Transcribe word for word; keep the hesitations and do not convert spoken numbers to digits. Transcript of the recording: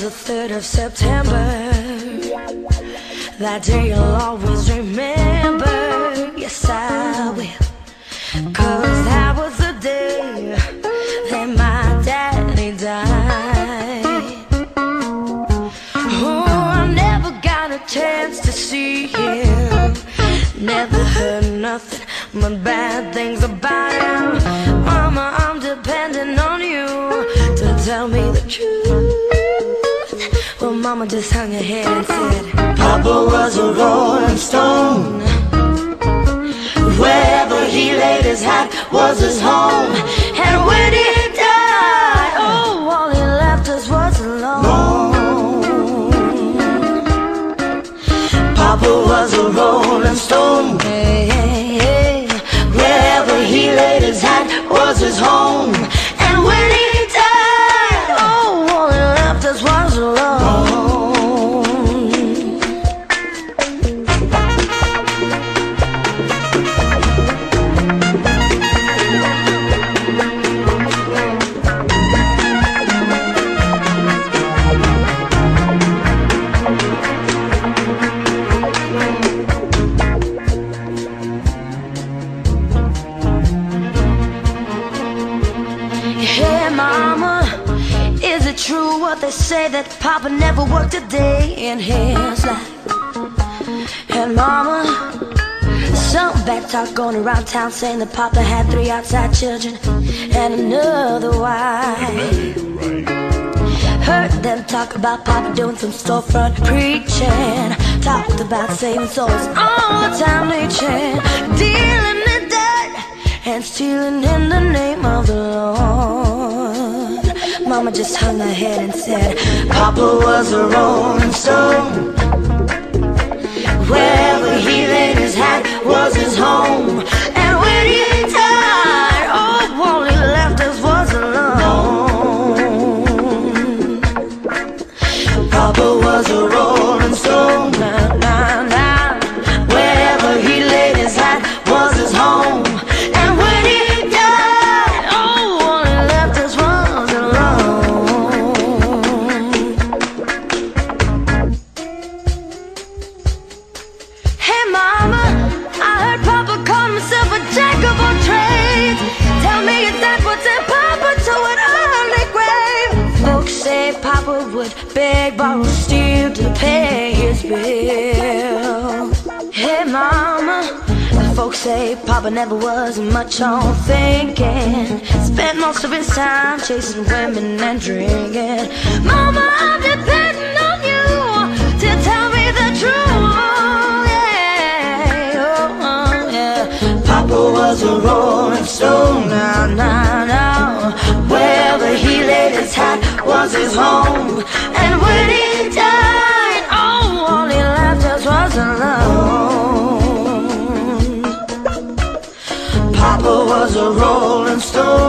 the third of September. That day you'll always remember. Yes, I will. Cause that was the day that my daddy died. Oh, I never got a chance to see him. Never heard nothing but bad things about him. Mama, I'm depending on you to tell me the truth. Well, Mama just hung her head and said, Papa was a rolling stone. Wherever he laid his hat was his home. And when he died, oh, all he left us was alone. Papa was a rolling stone. Hey, hey, hey. Wherever he laid his hat was his home. And when he died, oh, all he left us was alone. Hey Mama, is it true what they say that Papa never worked a day in his life? And Mama, some bad talk going around town saying that Papa had three outside children and another wife. Heard them talk about Papa doing some storefront preaching. Talked about saving souls all the time leeching, dealing in debt and stealing in the name of the Lord. Mama just hung her head and said, Papa was a rolling stone. Wherever he laid his hat was his home. And when he died, oh, all he left us was alone. Papa was a rolling stone. Nah, nah, nah. Wherever he laid his hat was his home. And when he died, oh, all he left us was alone. Hey Mama, I heard Papa call himself a jack of all trades. Tell me if that would send Papa to an early grave. Folks say Papa would beg, borrow, steal to pay his bill. Hey Mama, folks say Papa never was much on thinking. Spent most of his time chasing women and drinking. Mama, I'm depending on you to tell me the truth. Yeah, oh, yeah. Papa was a rolling stone. Now, now, now. Wherever he laid his hat was his home. And when he died, oh, all he left us was alone. Papa was a rolling stone.